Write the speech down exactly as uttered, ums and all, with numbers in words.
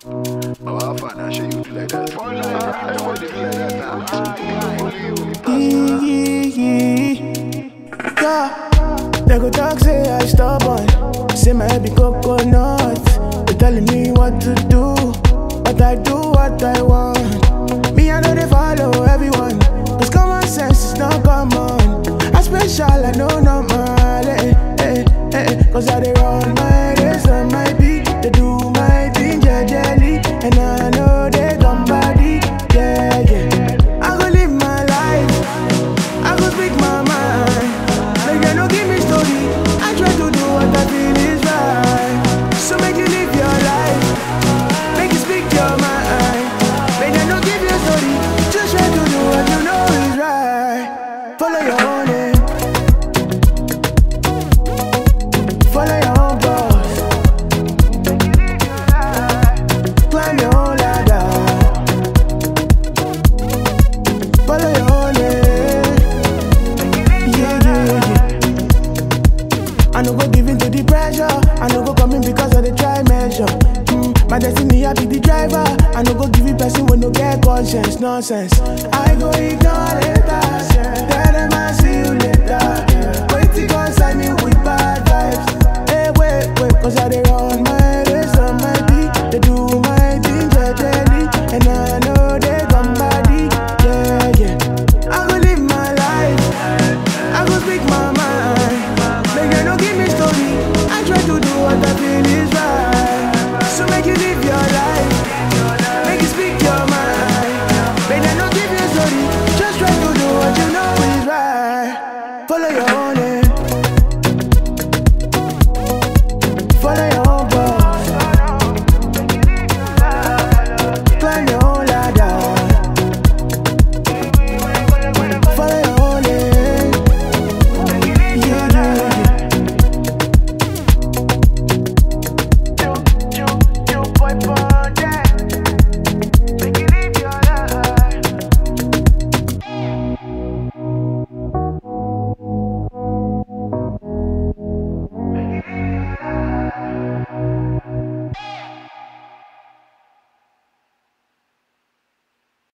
Oh, how far now? Show you do like that. Fun like that. I don't want to do like that now. Yeah, they go talk say I stubborn. Say my head be coconut. They telling me what to do, but I do what I want. Me I know they follow everyone, cause common sense is not common. I special, I know normal. Eh, eh, eh, eh, cause I they run my race on my beat. They do my thing, yeah, jelly, and I know they come body, yeah, yeah. I go live my life, I go speak my mind. Like they no give me story, I try to do what I feel is right. So make you live your life, make you speak your mind. Like they no give you story, just try to do what you know is right. Follow your own aim, follow your own goals. Climb your own ladder, follow your own aim. Yeah, yeah, yeah. I no go give in to the pressure, I no go come in because of the try measure. Mm, my destiny, I be the driver. I no go give you person with no care conscience, nonsense. I go ignore later, tell them I see you later. Wait till God sign me with bad vibes. Hey, wait, wait, cause I they run my race on my beat. They do my thing, yeah, jelly, and I know they come body, yeah, yeah. I go live my life, I go speak my mind. Make they no give me story, I try to do what I feel is right. So make you live your life,